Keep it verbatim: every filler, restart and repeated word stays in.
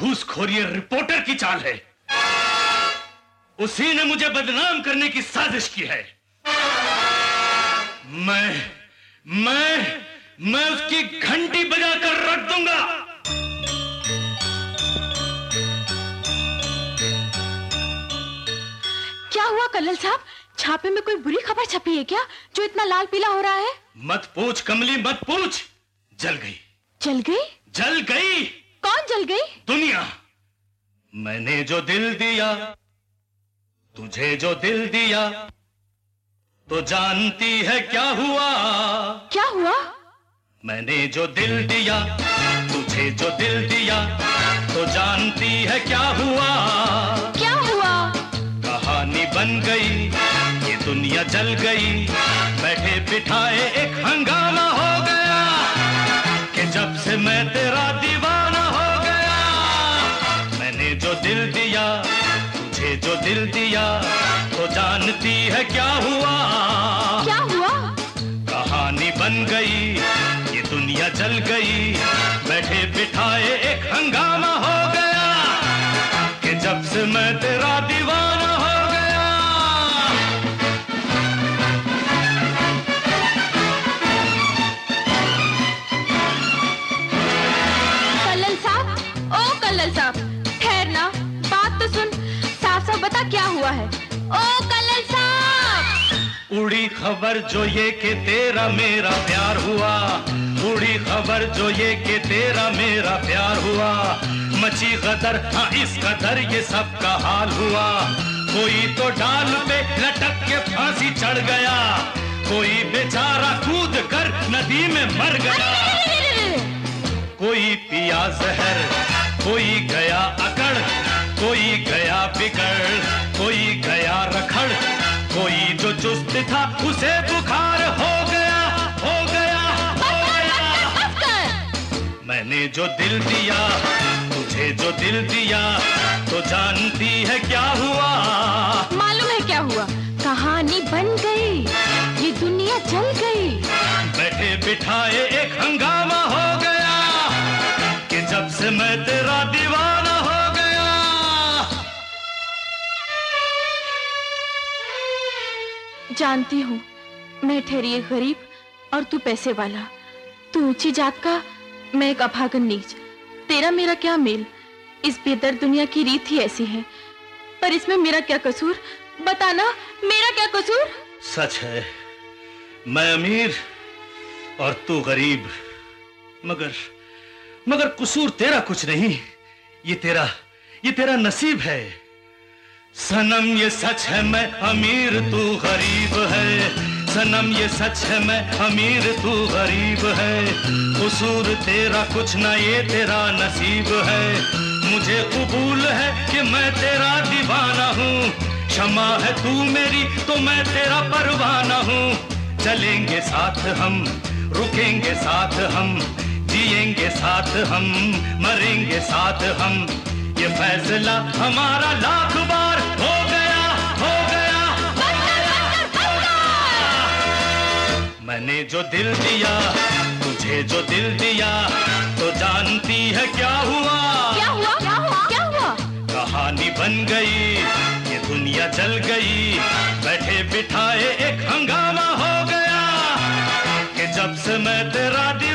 घूसखोरी रिपोर्टर की चाल है। उसी ने मुझे बदनाम करने की साजिश की है। मैं मैं मैं उसकी घंटी बजाकर रख दूंगा। क्या हुआ कल्लल साहब? छापे में कोई बुरी खबर छपी है क्या जो इतना लाल पीला हो रहा है? मत पूछ कमली, मत पूछ। जल गई। जल गई? जल गई। कौन जल गई? दुनिया। मैंने जो दिल दिया, तुझे जो दिल दिया, तो जानती है क्या हुआ? क्या हुआ? मैंने जो दिल दिया, तुझे जो दिल दिया, तो जानती है क्या हुआ? क्या हुआ? कहानी बन गई, ये दुनिया जल गई, बैठे बिठाए एक हंगामा हो गया, कि जब से मैं तेरा दीवाना हो गया। मैंने जो दिल दिया, तुझे जो दिल दिया, तो जानती है क्या हुआ? क्या हुआ? कहानी बन गई, ये दुनिया जल गई, बैठे बिठाए एक हंगामा हो गया, कि जब से मैं तेरा दीवाना हो गया। कल्लल साहब, ओ कल्लल साहब, ठहरना, बात तो सुन, साफ साफ बता क्या हुआ है। ओ कल्लल साहब! उड़ी खबर जो ये कि तेरा मेरा प्यार हुआ, उड़ी खबर जो ये कि तेरा मेरा प्यार हुआ, मची गदर, हाँ इस कदर ये सब का हाल हुआ। कोई तो डाल पे लटक के फांसी चढ़ गया, कोई बेचारा कूद कर नदी में मर गया, कोई पिया जहर, कोई गया अकड़, कोई गया बिगड़, कोई गया रखड़, कोई जो चुस्त था उसे बुखार हो गया, हो गया, हो गया। मैंने जो दिल दिया, तुझे जो दिल दिया, तो जानती है क्या हुआ? मालूम है क्या हुआ? कहानी बन गई, ये दुनिया जल गई, बैठे बिठाए एक हंगामा हो गया, कि जब से मैं तेरा दीवाना हो गया। जानती हूँ मैं ठहरी एक गरीब और तू पैसे वाला, तू ऊंची जात का, मैं एक अभागन नीच। तेरा मेरा क्या मेल? इस बेदर्द दुनिया की रीत ही ऐसी है, पर इसमें मेरा क्या कसूर? बताना, मेरा क्या कसूर? सच है, मैं अमीर और तू गरीब, मगर मगर कसूर तेरा कुछ नहीं, ये तेरा ये तेरा नसीब है। सनम ये सच है मैं अमीर तू गरीब है, सनम ये सच है मैं अमीर तू गरीब है, कसूर तेरा कुछ ना ये तेरा नसीब है। मुझे कबूल है कि मैं तेरा दीवाना हूँ, क्षमा है तू मेरी तो मैं तेरा परवाना हूँ। चलेंगे साथ हम, रुकेंगे साथ हम, जिएंगे साथ हम, मरेंगे साथ हम, ये फैसला हमारा लाख बार हो गया, हो गया, हो गया। मैंने जो दिल दिया, तुझे जो दिल दिया, तो जानती है क्या हुआ? क्या हुआ? क्या हुआ? क्या हुआ? कहानी बन गई, ये दुनिया जल गई, बैठे बिठाए एक हंगामा हो गया, कि जब से मैं तेरा